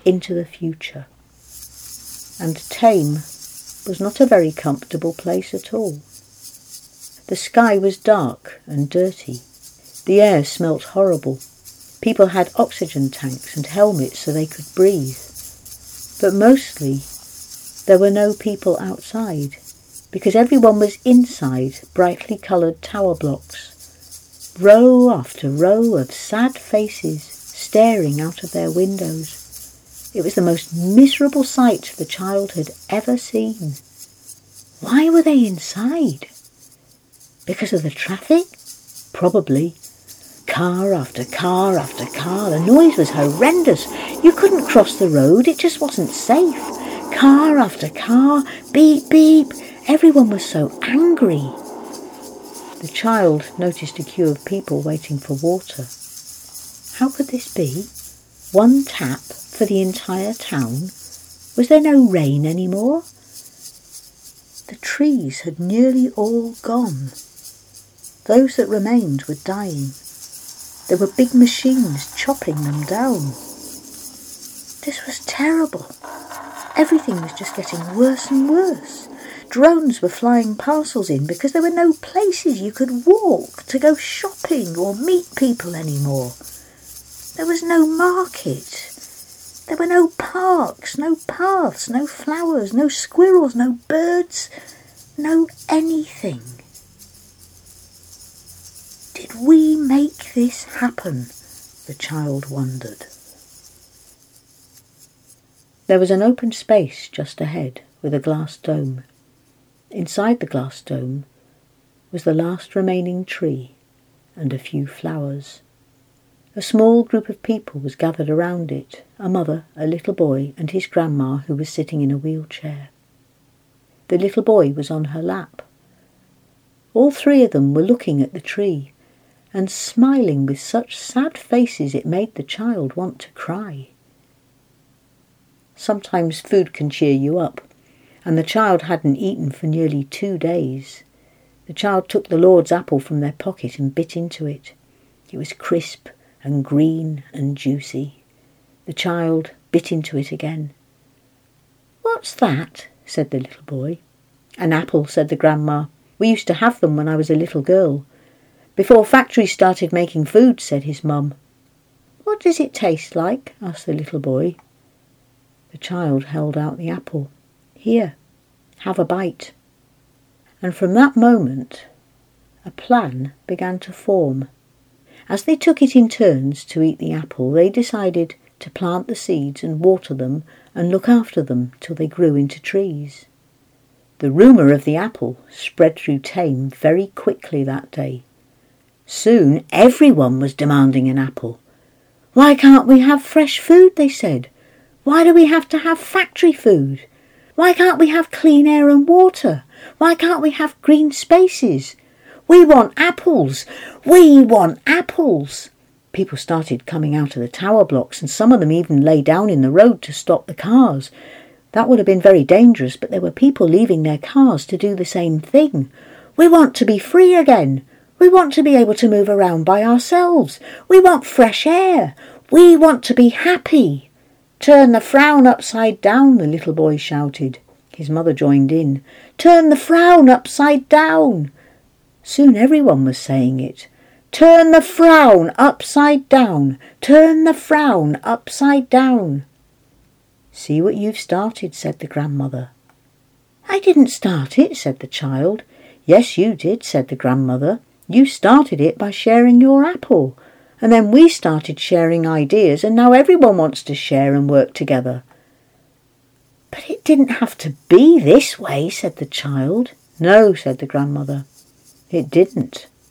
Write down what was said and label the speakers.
Speaker 1: into the future. And Thame was not a very comfortable place at all. The sky was dark and dirty. The air smelt horrible. People had oxygen tanks and helmets so they could breathe. But mostly there were no people outside, because everyone was inside brightly coloured tower blocks, row after row of sad faces staring out of their windows. It was the most miserable sight the child had ever seen. Why were they inside? Because of the traffic? Probably. Car after car after car. The noise was horrendous. You couldn't cross the road. It just wasn't safe. Car after car. Beep, beep. Everyone was so angry. The child noticed a queue of people waiting for water. How could this be? One tap for the entire town? Was there no rain anymore? The trees had nearly all gone. Those that remained were dying. There were big machines chopping them down. This was terrible. Everything was just getting worse and worse. Drones were flying parcels in because there were no places you could walk to go shopping or meet people anymore. There was no market. There were no parks, no paths, no flowers, no squirrels, no birds, no anything. Did we make this happen? The child wondered. There was an open space just ahead with a glass dome. Inside the glass dome was the last remaining tree and a few flowers. A small group of people was gathered around it, a mother, a little boy and his grandma who was sitting in a wheelchair. The little boy was on her lap. All three of them were looking at the tree and smiling with such sad faces it made the child want to cry. Sometimes food can cheer you up, and the child hadn't eaten for nearly 2 days. The child took the Lord's apple from their pocket and bit into it. It was crisp and green and juicy. The child bit into it again. "What's that?" said the little boy. "An apple," said the grandma. "We used to have them when I was a little girl. Before factories started making food," said his mum. "What does it taste like?" asked the little boy. The child held out the apple. "Here, have a bite." And from that moment, a plan began to form. As they took it in turns to eat the apple, they decided to plant the seeds and water them and look after them till they grew into trees. The rumour of the apple spread through Thame very quickly that day. Soon everyone was demanding an apple. "Why can't we have fresh food?" they said. "Why do we have to have factory food? Why can't we have clean air and water? Why can't we have green spaces? We want apples! We want apples!" People started coming out of the tower blocks, and some of them even lay down in the road to stop the cars. That would have been very dangerous, but there were people leaving their cars to do the same thing. "We want to be free again. We want to be able to move around by ourselves. We want fresh air. We want to be happy." "Turn the frown upside down," the little boy shouted. His mother joined in. "Turn the frown upside down." Soon everyone was saying it. "Turn the frown upside down. Turn the frown upside down." "See what you've started," said the grandmother. "I didn't start it," said the child. "Yes, you did," said the grandmother. "You started it by sharing your apple. And then we started sharing ideas, and now everyone wants to share and work together." "But it didn't have to be this way," said the child. "No," said the grandmother, "it didn't.